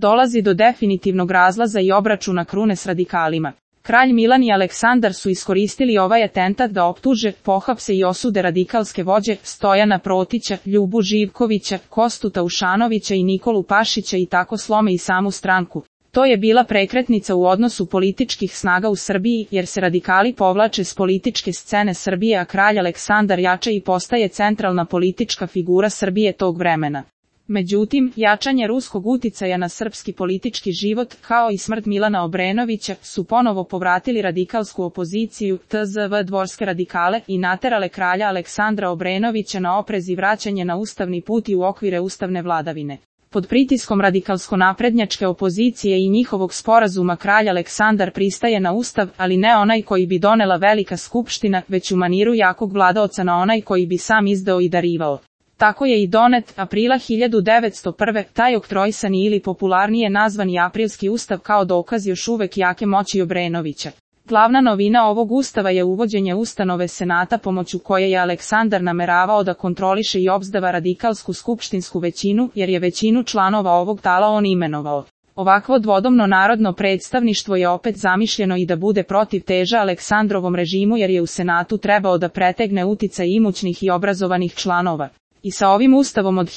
dolazi do definitivnog razlaza i obračuna krune s radikalima. Kralj Milan i Aleksandar su iskoristili ovaj atentat da optuže, pohapse i osude radikalske vođe Stojana Protića, Ljubu Živkovića, Kostu Taušanovića i Nikolu Pašića i tako slome i samu stranku. To je bila prekretnica u odnosu političkih snaga u Srbiji, jer se radikali povlače s političke scene Srbije, a kralj Aleksandar jača i postaje centralna politička figura Srbije tog vremena. Međutim, jačanje ruskog uticaja na srpski politički život, kao i smrt Milana Obrenovića, su ponovo povratili radikalsku opoziciju, tzv. dvorske radikale, i naterale kralja Aleksandra Obrenovića na oprez i vraćanje na ustavni put i u okvire ustavne vladavine. Pod pritiskom radikalsko-naprednjačke opozicije i njihovog sporazuma kralj Aleksandar pristaje na ustav, ali ne onaj koji bi donela Velika skupština, već u maniru jakog vladaoca na onaj koji bi sam izdao i darivao. Tako je i donet, aprila 1901. taj oktroisani ili popularnije nazvani Aprilski ustav kao dokaz još uvek jake moći Obrenovića. Glavna novina ovog ustava je uvođenje ustanove senata pomoću koje je Aleksandar nameravao da kontroliše i obzdava radikalsku skupštinsku većinu, jer je većinu članova ovog tala on imenovao. Ovakvo dvodomno narodno predstavništvo je opet zamišljeno i da bude protiv teža Aleksandrovom režimu, jer je u senatu trebao da pretegne uticaj imućnih i obrazovanih članova. I sa ovim ustavom od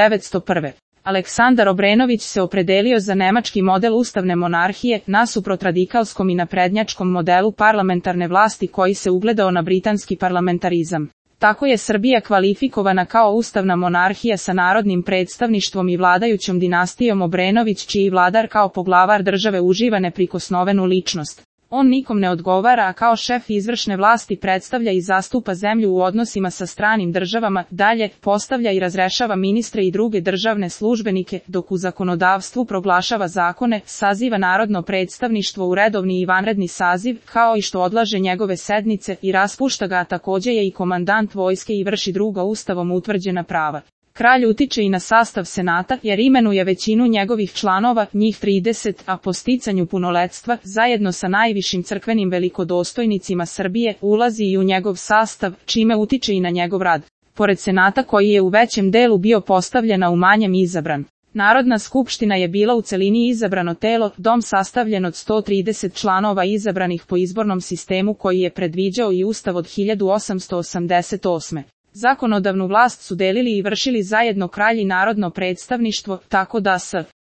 1901. Aleksandar Obrenović se opredelio za nemački model ustavne monarhije, nasuprot radikalskom i naprednjačkom modelu parlamentarne vlasti koji se ugledao na britanski parlamentarizam. Tako je Srbija kvalifikovana kao ustavna monarhija sa narodnim predstavništvom i vladajućom dinastijom Obrenović, čiji vladar kao poglavar države uživa neprikosnovenu ličnost. On nikom ne odgovara, a kao šef izvršne vlasti predstavlja i zastupa zemlju u odnosima sa stranim državama, dalje, postavlja i razrešava ministre i druge državne službenike, dok u zakonodavstvu proglašava zakone, saziva narodno predstavništvo u redovni i vanredni saziv, kao i što odlaže njegove sednice i raspušta ga, a takođe je i komandant vojske i vrši druga ustavom utvrđena prava. Kralj utiče i na sastav senata, jer imenuje većinu njegovih članova, njih 30, a po sticanju punoletstva, zajedno sa najvišim crkvenim velikodostojnicima Srbije, ulazi i u njegov sastav, čime utiče i na njegov rad. Pored senata koji je u većem delu bio postavljen, a u manjem izabran. Narodna skupština je bila u celini izabrano telo, dom sastavljen od 130 članova izabranih po izbornom sistemu koji je predviđao i ustav od 1888. Zakonodavnu vlast su delili i vršili zajedno kralj i narodno predstavništvo, tako da s